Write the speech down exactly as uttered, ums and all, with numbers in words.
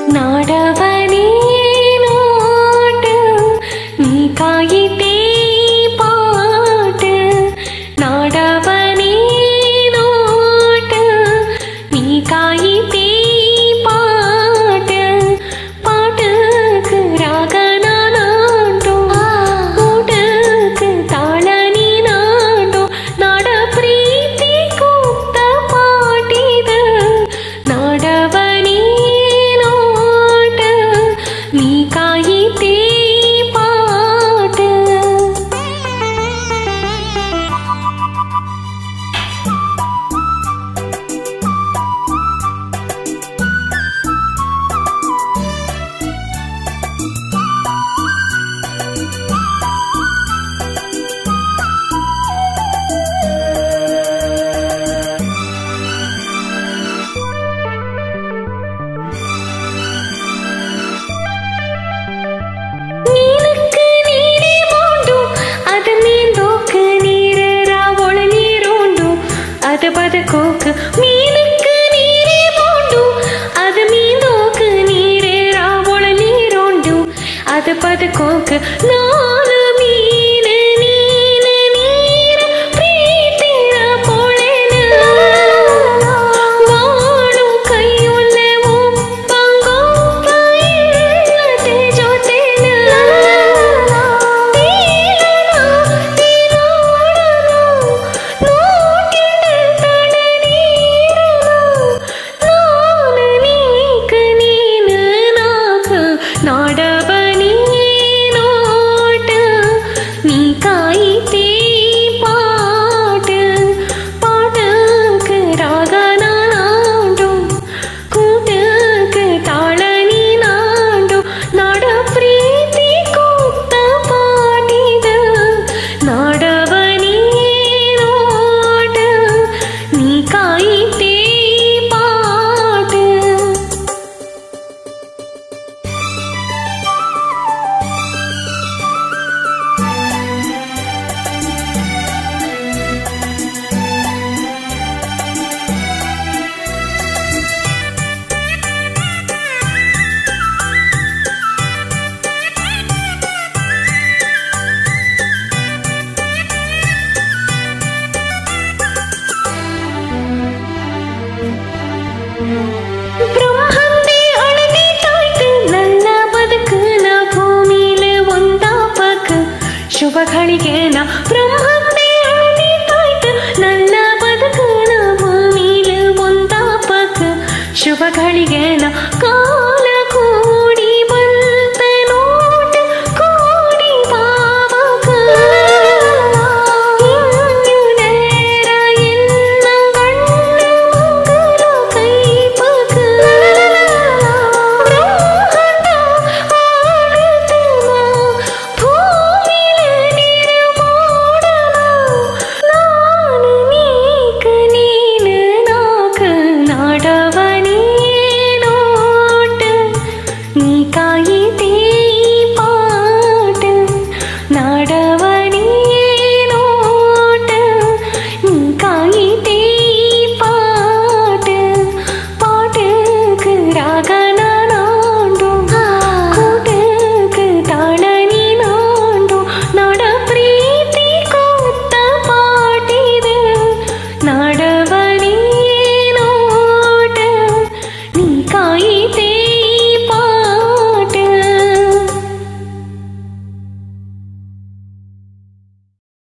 ನಾಡವನೇ ನೋಟ ನೀ ಕಾಯಿತೆ ಪಾಟ ನಾಡವನೇ ನೋಟ ನೀ ಕಾಯಿತೆ ಪಾಟ ಪಾಟಕ್ಕೆ ರಾಗನ ನಾಟೋ ಊಟಕ್ಕೆ ತಾಳ ನೀ ನಾಟೋ ನಾಡ ಪ್ರೀತಿ ಕೂತ ಪಾಟಿದ ನಾಡವನೇ ನೋಟ ನೀ ಕಾಯಿತೆ ಪಾಟ ನೀನಕ್ಕ ನೀನೇ ಮಾಡು ಅದ ಮೀಂದೋಕ ನೀರ ಒಳ ನೀರೋಂಡು ಅದ ಬದಕೋಕ ಮೀನಕ್ಕ ನೀನೇ ಮಾಡು ಅದ ಮೀಂದೋಕ ನೀರ ಒಳ ನೀರೋಂಡು ಅದ ಬದಕೋಕ ನಾನು ಮೀನ ನೀನ ನೀರ ಪ್ರೀತಿಯ ಪೊಳೆನ ಬಾಳು ಕೈಯೊಲ್ಲ ಒಪ್ಪಂಗೊಪ್ಪ ಇಲ್ಲದೆ ಜೊತೆನ ತೀಲನ ತೀಲೋಡನು ನೋಟಿನ ತಡ ನೀರನು ನಾನು ನೀಕ ನೀನ ನಾಕ ನಾಡವನೇ ನೋಟ ನೀ ಕಾಯಿತೆ ಪಾಟ ಪಾಟಕ್ಕೆ ರಾಗನ ನಾಡು ಕೂಟಕ್ಕೆ ತಾಳ ನೀ ನಾಡು ನಾಡ ಪ್ರೀತಿ ಕೂತ ಪಾಟಿದ ನಾಡವನೇ ನೋಟ ನೀ ಕಾಯಿತೆ ಪಾಟ ಬ್ರಹ್ಮಂದೇ ಅಳದೀತಾಯ್ತು ನನ್ನ ಬದುಕನ ಭೂಮಿಲಿ ಒಂದಾಪಕ ಶುಭ ಘಳಿಗೆನ ಬ್ರಹ್ಮಂದೇ ಅಳದೀತಾಯ್ತು ನನ್ನ ಬದುಕನ ಭೂಮಿಲಿ ಒಂದಾಪಕ ಶುಭ ಘಳಿಗೆನ ಕಾ